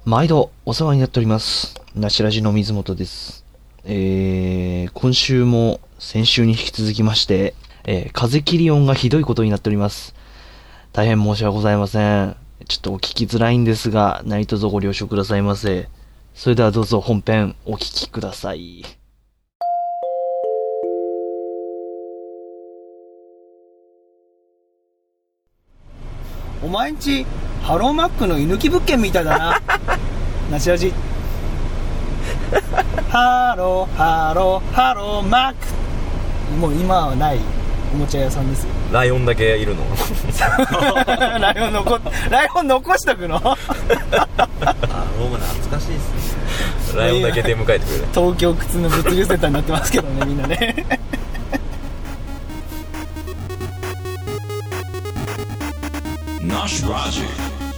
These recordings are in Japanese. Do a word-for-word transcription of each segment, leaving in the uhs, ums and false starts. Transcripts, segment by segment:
毎度お世話になっております。なしラジの水本です。えー、今週も先週に引き続きまして、えー、風切り音がひどいことになっております。大変申し訳ございません。ちょっとお聞きづらいんですが、何卒ご了承くださいませ。それではどうぞ本編お聞きください。 お前んちハローマックの居抜き物件みたいだな。なしラジハローハローハローマック。もう今はないおもちゃ屋さんですよ。 ライオンだけいるのライオン残ライオン残しとくの。あローマ懐かしいですね。ライオンだけ出迎えてくれる。 東京靴の物流センターになってますけどね、みんなね。 ナシラジ。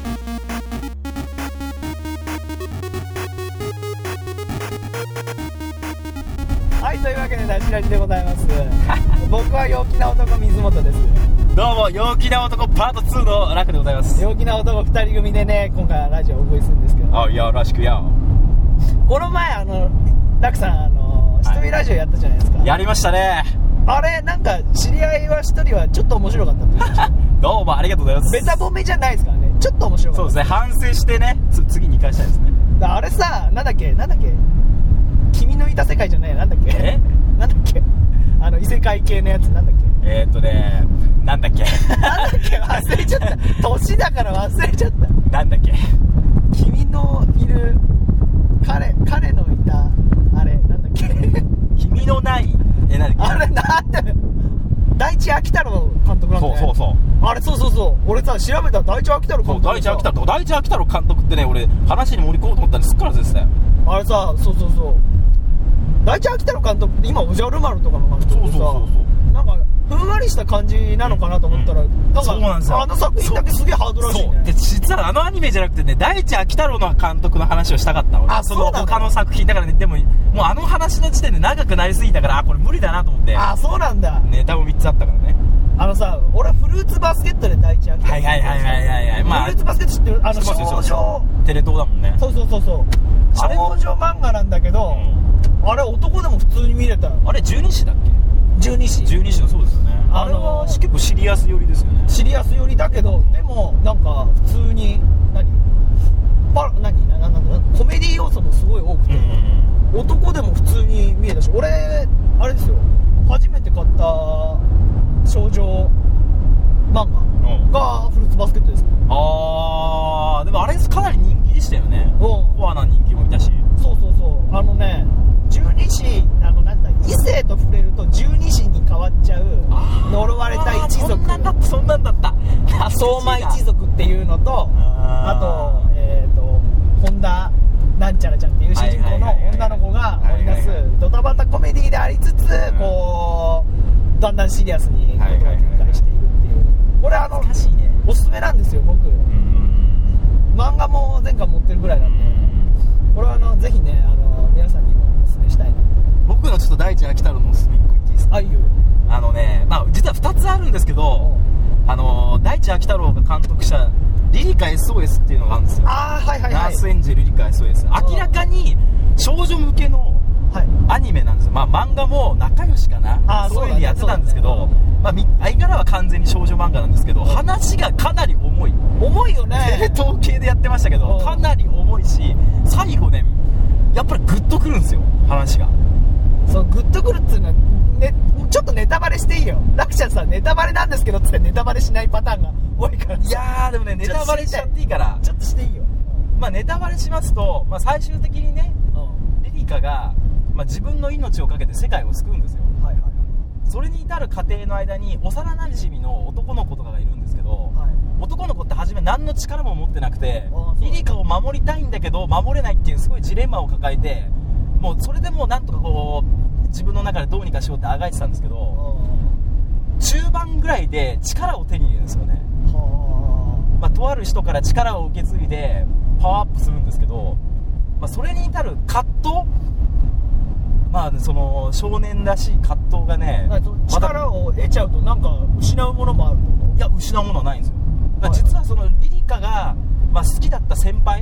はい、というわけでナシラジでございます。僕は陽気な男水本です。 どうも陽気な男パートツーの楽でございます。 陽気な男ふたり組でね、今回はラジオをお送りするんですけど、 あ、よろしくよ。 この前あの楽さんあの一人ラジオやったじゃないですか。 やりましたね。 あれなんか知り合いは一人はちょっと面白かったって言ってました。 どうもありがとうございます。 ベタ褒めじゃないですからね、ちょっと面白かった。 そうですね、反省してね、つ次に生かしたいですね。 あれさ、なんだっけなんだっけ君のいた世界じゃない、なんだっけえなんだっけあの異世界系のやつ、なんだっけえーっとねなんだっけなんだっけ忘れちゃった年だから忘れちゃった。 なんだっけ君のいる彼彼のいたあれなんだっけ君のないえなんだっけあれなんだよ、大地秋太郎監督なんだね。 そうそうそうあれそうそうそう、俺さ調べたら大地秋太郎監督。 大地秋太郎大地秋太郎監督ってね、俺話に盛り込もうと思ったんですっからですね。 あれさ、そうそうそう、大地秋太郎監督って今おじゃる丸とかの監督でさ、 そうそうそうそうなんかふんわりした感じなのかなと思ったら、うん、なんかそうなんですよ。 あの作品だけすげえハードらしいね。 そうで、実はあのアニメじゃなくてね、大地秋太郎の監督の話をしたかったの。 あ、 そそうなの。 の他の作品だからね、でももうあの話の時点で長くなりすぎたから、あ、これ無理だなと思って。 あ、そうなんだ。 ネタもみっつあったからね。 あのさ、俺はフルーツバスケットで大地秋太郎。 はいはいはいはいはいはい、 まあ、フルーツバスケット知ってる？あの少女テレ東だもんね。 そうそうそうそう、 あれ少女漫画なんだけど、うん、あれ男でも普通に見れたよ。 あれ十二支だっけ？ 十二支十二支のそうですよね。 あれは結構シリアス寄りですよね。 シリアス寄りだけど、でもなんか普通に何パ何なななコメディ要素もすごい多くて、うんうん、男でも普通に見えたし、俺あれですよ、初めて買った少女漫画がフルーツバスケットです。 あー、でもあれかなり人気でしたよね。 うん、 コアな人気もいたし。 そうそうそう、あのね、十二支、あのなんだ、異性と触れると十二支に変わっちゃう呪われた一族、 そんなんだったそんなんだった相馬一族っていうのと、あとえっ、ー、と本田なんちゃらちゃんっていう主人公の女の子が織り出すドタバタコメディでありつつ、こうだんだんシリアスにことを展開しているっていう、これあのおすすめなんですよ。僕漫画も前回持ってるぐらいなんで、これはあのぜひね、あの皆さんにもおすすめしたいな。 僕のちょっと大地秋太郎のおすすめいっこ言っていいですか？ あ、いいよ。 あのね、まあ実はふたつあるんですけど、あの大地秋太郎が監督したリリカ エスオーエス っていうのがあるんですよ。 あー、はいはいはい。 ナースエンジェルリリカ エスオーエス、 明らかに少女向けのアニメなんですよ。まあ漫画も仲良しかな、あそういう風にやってたんですけど、ね、まあ相柄は完全に少女漫画なんですけど、話がかなり重い重いよね。 統計でやってましたけど、かなり重いし、最後ねやっぱりグッとくるんですよ、話が。 そう、グッとくるっていうのは、ね、ちょっとネタバレしていいよ。ラクちゃんさ、ネタバレなんですけどっつってネタバレしないパターンが多いから。 いやーでもね、ネタバレしちゃっていいから、 ちょっとしていいよ。 まあネタバレしますと、まあ、最終的にね、リリカが、まあ、自分の命をかけて世界を救うんですよ。はいはいはい。それに至る過程の間に幼なじみの男の子とかがいるんですけど、はい、男の子って初め何の力も持ってなくて、リリカを守りたいんだけど守れないっていうすごいジレンマを抱えて、もうそれでもうなんとかこう自分の中でどうにかしようってあがいてたんですけど、中盤ぐらいで力を手に入れるんですよね。まあ、とある人から力を受け継いでパワーアップするんですけど、まあ、それに至る葛藤、まあその少年らしい葛藤がね、 力を得ちゃうとなんか失うものもあると。 いや、失うものはないんですよ。だから実はそのリリカが、まあ、好きだった先輩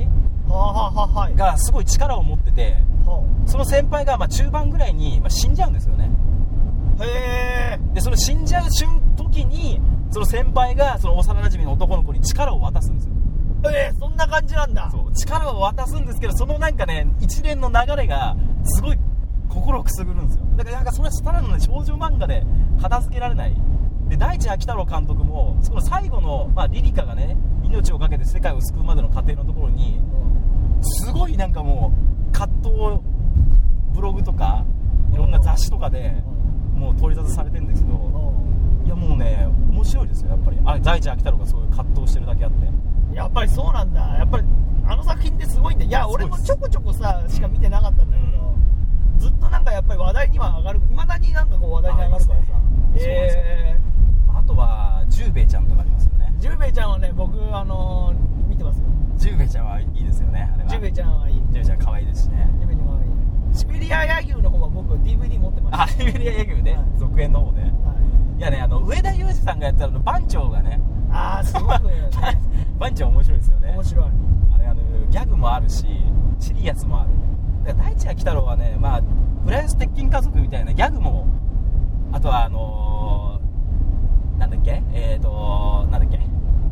がすごい力を持ってて、その先輩がまあ中盤ぐらいにまあ死んじゃうんですよね。 へー。 でその死んじゃう瞬時にその先輩がその幼馴染の男の子に力を渡すんですよ。 えー、そんな感じなんだ。 そう、力を渡すんですけど、そのなんかね一連の流れがすごい心をくすぐるんですよ。だからなんかそれはただの、ね、少女漫画で片付けられない。で大地秋太郎監督もその最後の、まあ、リリカがね命をかけて世界を救うまでの過程のところにすごいなんかもう葛藤をブログとかいろんな雑誌とかでもう取り沙汰されてるんですけど、いやもうね面白いですよやっぱり。あ、大地秋太郎がそういう葛藤してるだけあって、 やっぱりそうなんだ。やっぱりあの作品ってすごいんだ。いや俺もちょこちょこさしか見てなかったんだけど、うん、ずっとなんかやっぱり話題には上がる、いまだになんかこう話題に上がるからさ。えーあとはジュウベイちゃんとかありますよね。 ジュウベイちゃんはね僕あのー、見てますよ。 ジュウベイちゃんはいいですよね。あれはジュウベイちゃんはいい。 ジュウベイちゃん可愛いですしね。 ジュウベイちゃんはいい。シベリア野球の方は僕 ディーブイディー 持ってました。 あ、シベリア野球ね、はい、続編の方ね、はい、いやねあの上田裕二さんがやったの番長がね、 あーすごく、ね、 番長面白いですよね。 面白い。 あれあのギャグもあるしシリアスもある。だから大地秋太郎はね、まあ浦安鉄筋家族みたいなギャグも、あとはあのーなんだっけえーとなんだっけ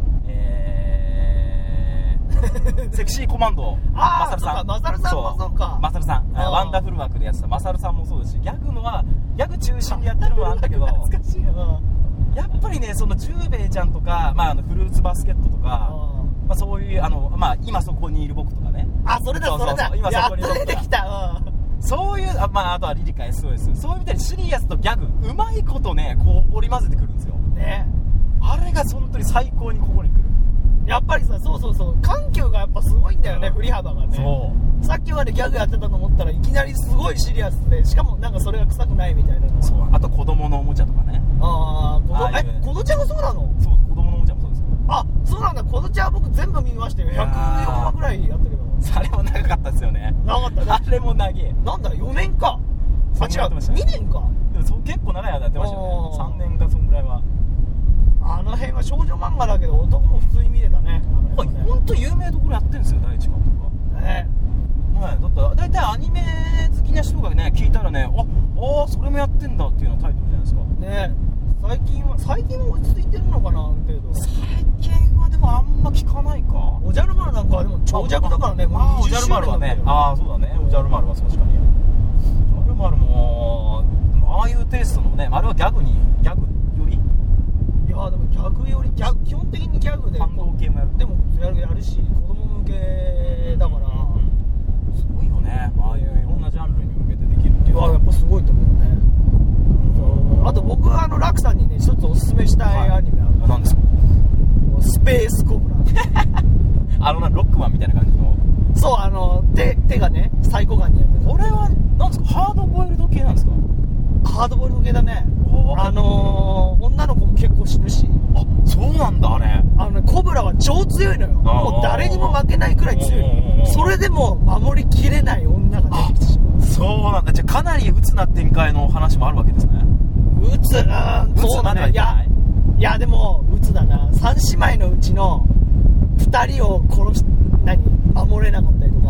えーセクシーコマンドマサルさん。 マサルさんもそうか。 マサルさんワンダフル枠でやってたマサルさんもそうですし、ギャグのはギャグ中心でやってるのはあるんだけど懐かしいな。 やっぱりねそのジュウベイちゃんとか、まあ、あのフルーツバスケットとか、まあ、そういうあの、まあ、今そこにいる僕とかね。 あ、それだそれだ。 今そこにいる僕出てきた。 そういうあ、まあ、あとはリリカ エスオーエス、 そういうみたいにシリアスとギャグうまいことねこう織り交ぜてくるんですよね。 あれが本当に最高にここに来る。 やっぱりさ、そうそうそう、緩急がやっぱすごいんだよね、うん、振り幅がね。 そうさっきまでギャグやってたと思ったらいきなりすごいシリアスで、しかもなんかそれが臭くないみたいなの。 そう、あと子供のおもちゃとかね。 ああ、子供、え、子供ちゃんがそうなの？ そう、子供のおもちゃもそうですよ。 あ、そうなんだ。子供ちゃんは僕全部見ましたよ。ひゃくよんわぐらいやったけど。 あれも長かったですよね。 長かったね。 あれも長い。 なんだよねんか。あ、違う、にねんか。 でもそ結構長い間やってましたよね。さんねんかそんぐらいは。 あの辺は少女漫画だけど男も普通に見れたね。 ほんと有名どころやってるんですよ、大地監督は。 ね。 はい、だって大体アニメ好きな人がね聞いたらね、ああそれもやってんだっていうのタイトルじゃないですかね。最近は最近も落ち着いてるのかな、ある程度。 最近はでもあんま聞かないか。 おじゃる丸なんかはでも長尺だからね。 まあおじゃる丸はね、ああそうだね、おじゃる丸は確かに。おじゃる丸もでもああいうテイストのね、あれはギャグにギャグより、 いやでもギャグよりギャグ、基本的にギャグで感動系もやる。 でもやるやるし、子供向けだから、 うん、すごいよね。ああいういろんなジャンルに向けてできるっていうのはやっぱすごいと思うね。あと僕はあのラクさんにね一つおすすめしたいアニメある。 何ですか？ スペースコブラ。 あのなロックマンみたいな感じの。 そう、あの手手がねサイコガンにやってる。 これは何ですか？ハードボイルド系なんですか？ ハードボイルド系だね。あのー、女の子も結構死ぬし。 あ、そうなんだ。あれあのね、コブラは超強いのよ。もう誰にも負けないくらい強いの。それでも守りきれない女が出てきてしまう。 そうなんだ。じゃあかなり鬱な展開の話もあるわけですね。 鬱、うん、そうだね。いや、いやでも鬱だな。三姉妹のうちの二人を殺し、何守れなかったりとか。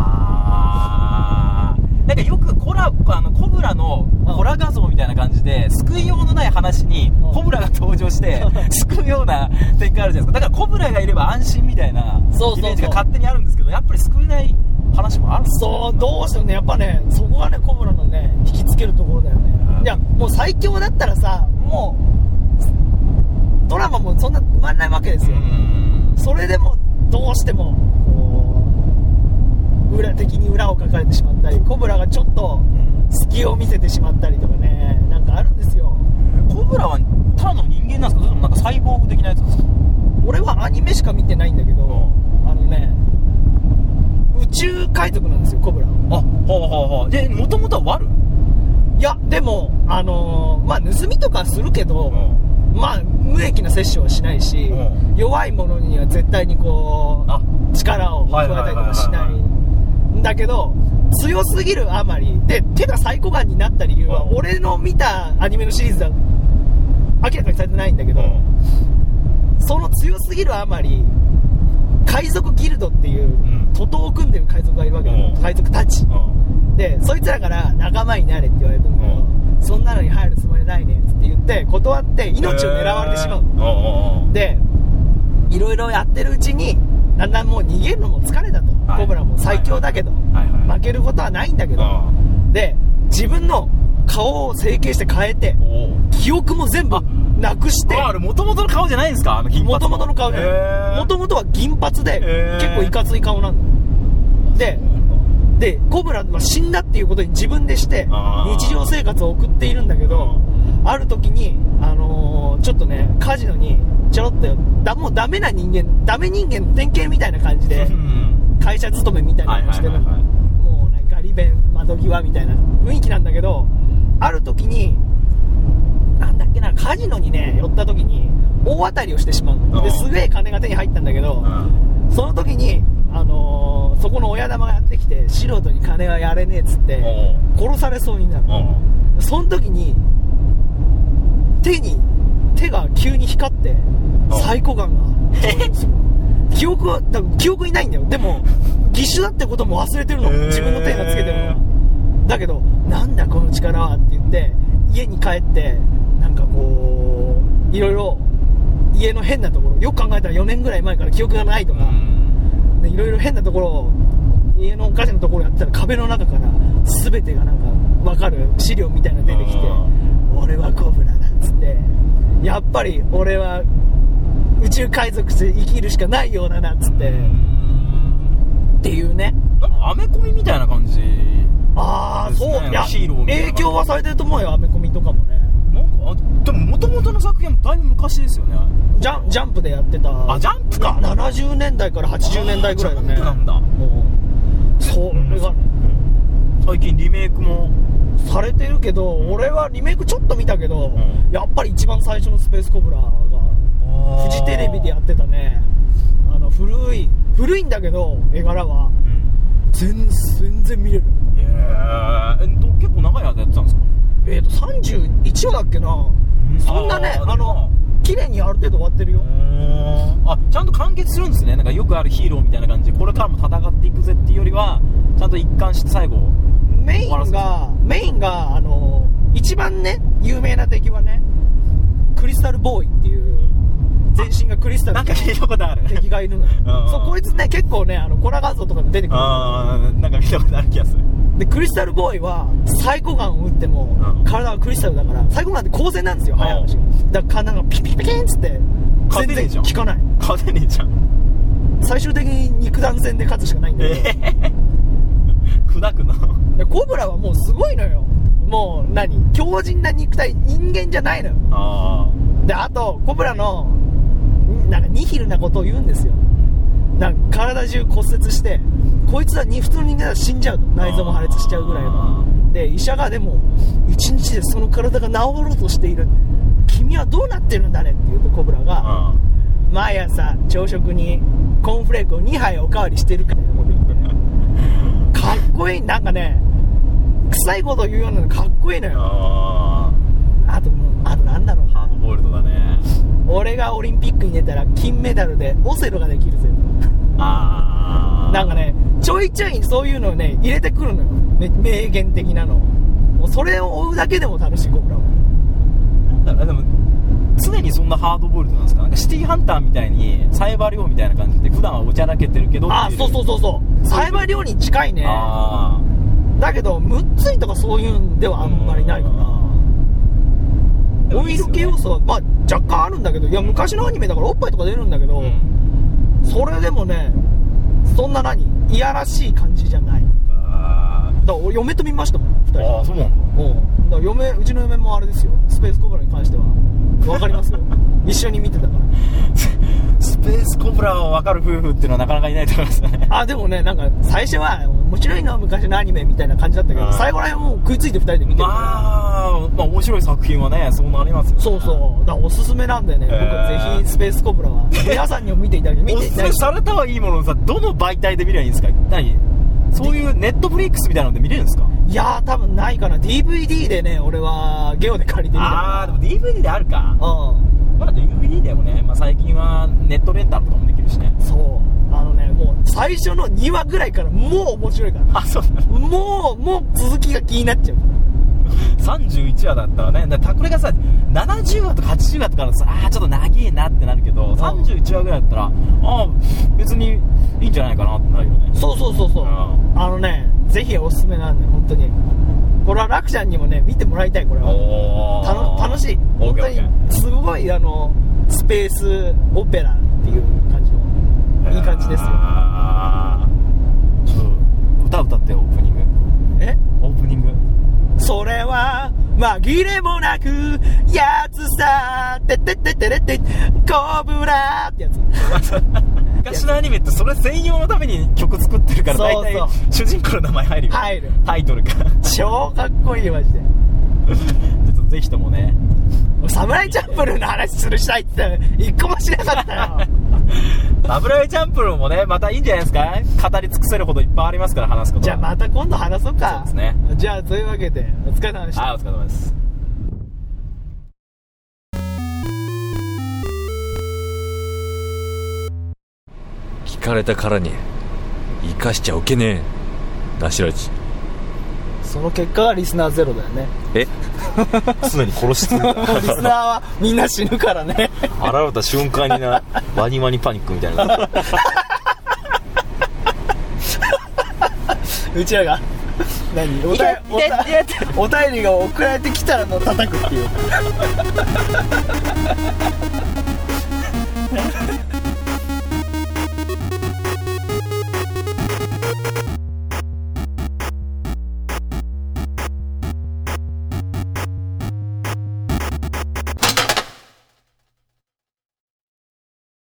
あー、なんかよくコラあのコブラのコラ画像みたいな感じで、うん、救いようのない話にコブラが登場して救うような展開あるじゃないですか。だからコブラがいれば安心みたいなイメージが勝手にあるんですけど、やっぱり救えない話もあるんですよ。 そう、どうしてもね、やっぱね、そこがねコブラのね引きつけるところだよね、うん、いやもう最強だったらさ、もうドラマもそんな生まれないわけですよ。うん、それでもどうしても裏的に裏をかかれてしまったり、コブラがちょっと隙を見せてしまったりとかね、なんかあるんですよ。 コブラはただの人間なんですか？それともなんかサイボーグ的なやつですか？ 俺はアニメしか見てないんだけど、うん、あのね宇宙海賊なんですよ、コブラ。あ、 ほうほうほう。で、もともとは悪？ いや、でもあのー、まあ盗みとかするけど、うん、まあ無益な摂取はしないし、うん、弱い者には絶対にこう力を加えたりとかしないんだけど、強すぎるあまりで手がサイコガンになった理由は、うん、俺の見たアニメのシリーズは明らかにされてないんだけど、うん、その強すぎるあまり海賊ギルドっていう徒党を組んでる海賊がいるわけだよ、うん、海賊たち、うん、でそいつらから仲間になれって言われたんだけど、うん、そんなのに入るつもりないねって言って断って命を狙われてしまう、えー、でいろいろやってるうちにだんだんもう逃げるのも疲れたと、はい、コブラも最強だけど、はいはい、負けることはないんだけど、はい、で自分の顔を整形して変えて記憶も全部なくして、 あれ元々の顔じゃないんですか、あの銀髪の元々の顔じゃない、元々は銀髪で結構いかつい顔なんだよ。ででコブラは死んだっていうことに自分でして日常生活を送っているんだけど、ある時に、あのー、ちょっとねカジノにちょろっとだもうダメな人間ダメ人間の典型みたいな感じで会社勤めみたいなのをしてるの、もうねガリ弁窓際みたいな雰囲気なんだけど、ある時になんだっけなカジノにね寄った時に大当たりをしてしまう。ですげえ金が手に入ったんだけど、その時に、あのー、そこの親玉がやってきて素人に金はやれねえっつって殺されそうになる。その時に手に手が急に光ってサイコガンが記憶は多分記憶にないんだよ。でも義手だってことも忘れてるの、自分の手がつけてるのは。だけどなんだこの力はって言って家に帰ってなんかこういろいろ家の変なところよく考えたらよねんぐらい前から記憶がないとかいろいろ変なところを家のおかしなところやってたら壁の中から全てがなんか分かる資料みたいなの出てきて、俺はコブラだっつって、やっぱり俺は宇宙海賊として生きるしかないようだなっつってっていうね、 なんかアメコミみたいな感じ。 ああ、そう、いやヒーローみたいな影響はされてると思うよ、アメコミとかもね。 なんかあでも元々の作品もだいぶ昔ですよね。 ジャン、ジャンプでやってた。 あ、ジャンプか。 ななじゅうねんだいからはちじゅうねんだいぐらいだね。 ジャンプなんだ。 それが、うん、 最近リメイクもされてるけど、うん、俺はリメイクちょっと見たけど、うん、やっぱり一番最初のスペースコブラがフジテレビでやってたね。あの古い古いんだけど絵柄は、うん、全全然見れる。 えー、えっと結構長い間やってたんですか。 えーとさんじゅういちわだっけな、うん、そんなね、あの綺麗にある程度終わってるよ。 あ、ちゃんと完結するんですね。なんかよくあるヒーローみたいな感じでこれからも戦っていくぜっていうよりはちゃんと一貫して最後メインがメインがあの一番ね有名な敵はねクリスタルボーイっていう全身がクリスタルのなんか聞いたことある敵がいるのよ。そう、こいつね結構ねあのコラ画像とかで出てくる。 あー、なんか見たことある気がする。 でクリスタルボーイはサイコガンを撃っても、うん、体がクリスタルだからサイコガンって光線なんですよ、早い話が。だから体がピピピキンっつって全然効かない。 勝てねえじゃん。 最終的に肉弾戦で勝つしかないんだけど、えー、砕くの。 コブラはもうすごいのよ。もう何強靭な肉体、人間じゃないのよ。あであとコブラのなんかニヒルなことを言うんですよ。なんか体中骨折してこいつは普通の人間は死んじゃうと、内臓も破裂しちゃうぐらいので、医者がでも一日でその体が治ろうとしている、君はどうなってるんだねって言うとコブラが毎朝朝食にコーンフレークをにはいおかわりしてるみたいなこと言ってかっこいい。なんかね臭いこと言うようなのかっこいいのよ。ああとあとなんだろうな、 ハードボイルドだね。 俺がオリンピックに出たら金メダルでオセロができるぜ。あなんかねちょいちょいそういうのをね入れてくるのよ、名言的なの。もうそれを追うだけでも楽しい。コブラはなんだろう、でも常にそんなハードボイルドなんですか。なんかシティハンターみたいにサイバー漁みたいな感じで普段はおちゃらけてるけど、 あそうそうそうそうサイバー漁に近いね。あだけどムッツイとかそういうんではあんまりないかな。オイル系要素は、まあ、若干あるんだけど、いや昔のアニメだからおっぱいとか出るんだけど、うん、それでもねそんな何いやらしい感じじゃない。あだから俺嫁と見ましたもんふたり。 ああそうなんだ。 うん、だから嫁うちの嫁もあれですよ、スペースコブラに関しては分かりますよ一緒に見てたからスペースコブラを分かる夫婦っていうのはなかなかいないと思いますね。 あでもねなんか最初は面白いのは昔のアニメみたいな感じだったけど、最後らへんもう食いついてふたりで見てるから、まあ、まあ面白い作品はねそうなりますよね。そうそうだからおすすめなんでね、僕はぜひスペースコブラは皆さんにも見ていただき見ていただきおすすめされたはいいもののさ、どの媒体で見ればいいんですか。何そういうネットフリックスみたいなので見れるんですか。 いやー多分ないかな。 ディーブイディー でね俺はゲオで借りてみた。 ああでも ディーブイディー であるか。うんまあ ディーブイディー でもね、まあ、最近はネットレンタルとかもできるしね。 そうあ最初のにわぐらいからもう面白いから。 あ、そうなの。 もうもう続きが気になっちゃう。 さんじゅういちわだったらね、だからこれがさななじゅうわとかはちじゅうわとかのさ、あーちょっと長えなってなるけど、さんじゅういちわぐらいだったらああ別にいいんじゃないかなってなるよね。 そうそうそうそう、うん、あのねぜひおすすめなんで本当にこれは楽ちゃんにもね見てもらいたい。これはたの楽しい。本当にすごいあのスペースオペラっていう感じのいい感じですよ。 あちょっと歌歌ってオープニング。 えオープニングそれは紛れもなくやつさててててれてコブラってやつ昔のアニメってそれ専用のために曲作ってるから大体主人公の名前入るよ。 入るタイトルが超かっこいいマジでちょっとぜひともねサムライチャンプルーの話するしたいって一個もしなかったよサムライチャンプルーもねまたいいんじゃないですか。語り尽くせるほどいっぱいありますから話すことは。 じゃあまた今度話そうか。 そうですね。 じゃあというわけでお疲れ様でした。 はい、お疲れ様です。 聞かれたからに生かしちゃおけねえなしラジ。 その結果がリスナーゼロだよね。 え常に殺し続けたリスナーはみんな死ぬからね現れた瞬間になワニワニパニックみたいなうちらが何おたおたお便りが送られてきたらの叩くっていう